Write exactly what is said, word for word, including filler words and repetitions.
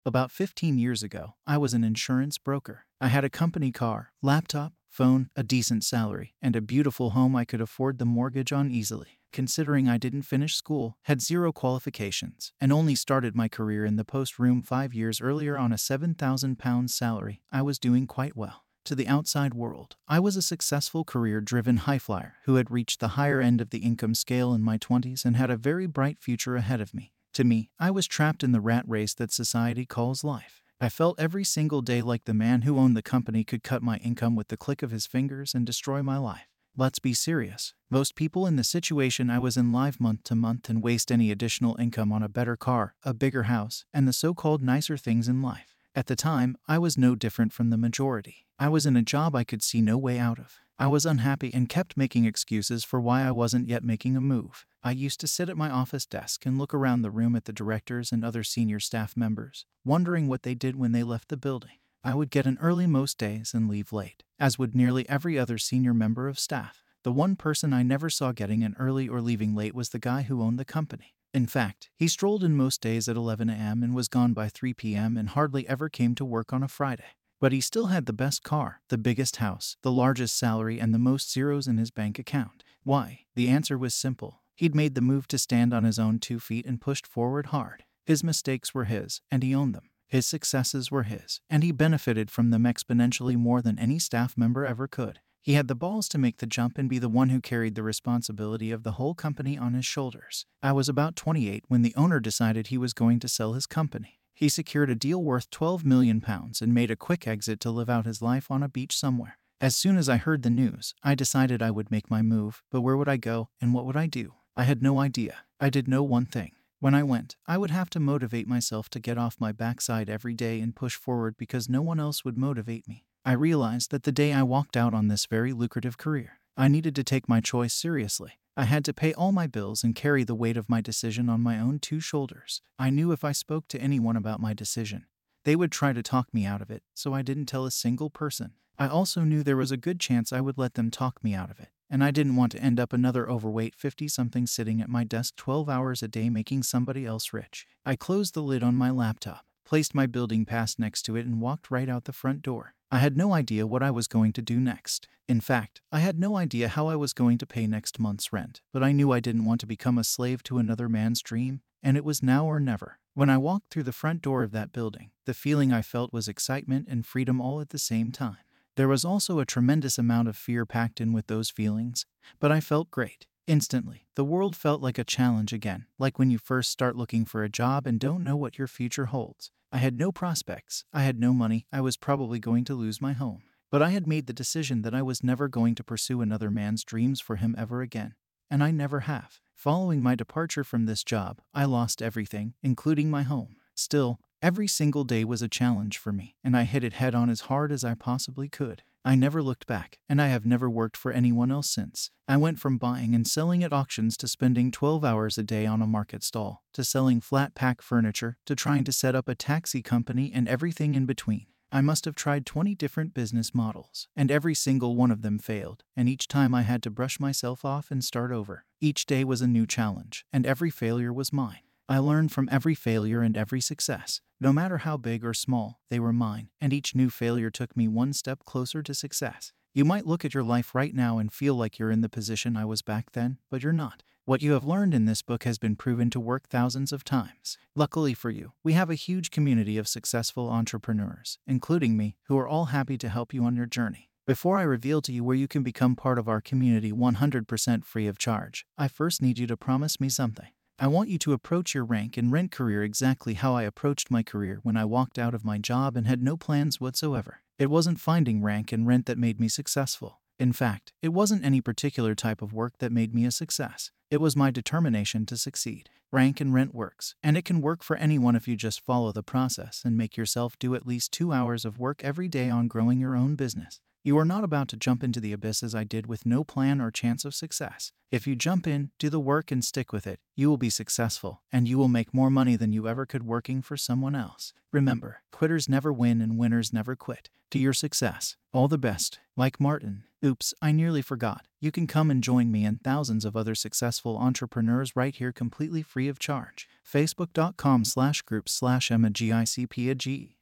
About fifteen years ago, I was an insurance broker. I had a company car, laptop, phone, a decent salary, and a beautiful home I could afford the mortgage on easily. Considering I didn't finish school, had zero qualifications, and only started my career in the post room five years earlier on a seven thousand pounds salary, I was doing quite well. To the outside world, I was a successful career-driven highflyer who had reached the higher end of the income scale in my twenties and had a very bright future ahead of me. To me, I was trapped in the rat race that society calls life. I felt every single day like the man who owned the company could cut my income with the click of his fingers and destroy my life. Let's be serious. Most people in the situation I was in live month to month and waste any additional income on a better car, a bigger house, and the so-called nicer things in life. At the time, I was no different from the majority. I was in a job I could see no way out of. I was unhappy and kept making excuses for why I wasn't yet making a move. I used to sit at my office desk and look around the room at the directors and other senior staff members, wondering what they did when they left the building. I would get in early most days and leave late, as would nearly every other senior member of staff. The one person I never saw getting in early or leaving late was the guy who owned the company. In fact, he strolled in most days at eleven a m and was gone by three p m and hardly ever came to work on a Friday. But he still had the best car, the biggest house, the largest salary, and the most zeros in his bank account. Why? The answer was simple. He'd made the move to stand on his own two feet and pushed forward hard. His mistakes were his, and he owned them. His successes were his, and he benefited from them exponentially more than any staff member ever could. He had the balls to make the jump and be the one who carried the responsibility of the whole company on his shoulders. I was about twenty-eight when the owner decided he was going to sell his company. He secured a deal worth twelve million pounds and made a quick exit to live out his life on a beach somewhere. As soon as I heard the news, I decided I would make my move, but where would I go and what would I do? I had no idea. I did know one thing. When I went, I would have to motivate myself to get off my backside every day and push forward because no one else would motivate me. I realized that the day I walked out on this very lucrative career, I needed to take my choice seriously. I had to pay all my bills and carry the weight of my decision on my own two shoulders. I knew if I spoke to anyone about my decision, they would try to talk me out of it, so I didn't tell a single person. I also knew there was a good chance I would let them talk me out of it, and I didn't want to end up another overweight fifty-something sitting at my desk twelve hours a day making somebody else rich. I closed the lid on my laptop, placed my building pass next to it, and walked right out the front door. I had no idea what I was going to do next. In fact, I had no idea how I was going to pay next month's rent, but I knew I didn't want to become a slave to another man's dream, and it was now or never. When I walked through the front door of that building, the feeling I felt was excitement and freedom all at the same time. There was also a tremendous amount of fear packed in with those feelings, but I felt great. Instantly, the world felt like a challenge again, like when you first start looking for a job and don't know what your future holds. I had no prospects, I had no money, I was probably going to lose my home. But I had made the decision that I was never going to pursue another man's dreams for him ever again. And I never have. Following my departure from this job, I lost everything, including my home. Still, every single day was a challenge for me, and I hit it head on as hard as I possibly could. I never looked back, and I have never worked for anyone else since. I went from buying and selling at auctions to spending twelve hours a day on a market stall, to selling flat pack furniture, to trying to set up a taxi company and everything in between. I must have tried twenty different business models, and every single one of them failed, and each time I had to brush myself off and start over. Each day was a new challenge, and every failure was mine. I learned from every failure and every success. No matter how big or small, they were mine, and each new failure took me one step closer to success. You might look at your life right now and feel like you're in the position I was back then, but you're not. What you have learned in this book has been proven to work thousands of times. Luckily for you, we have a huge community of successful entrepreneurs, including me, who are all happy to help you on your journey. Before I reveal to you where you can become part of our community one hundred percent free of charge, I first need you to promise me something. I want you to approach your rank and rent career exactly how I approached my career when I walked out of my job and had no plans whatsoever. It wasn't finding rank and rent that made me successful. In fact, it wasn't any particular type of work that made me a success. It was my determination to succeed. Rank and rent works, and it can work for anyone if you just follow the process and make yourself do at least two hours of work every day on growing your own business. You are not about to jump into the abyss as I did with no plan or chance of success. If you jump in, do the work and stick with it, you will be successful, and you will make more money than you ever could working for someone else. Remember, quitters never win and winners never quit. To your success, all the best. Like Martin. Oops, I nearly forgot. You can come and join me and thousands of other successful entrepreneurs right here completely free of charge. Facebook.com slash group slash Emma G I C P A G.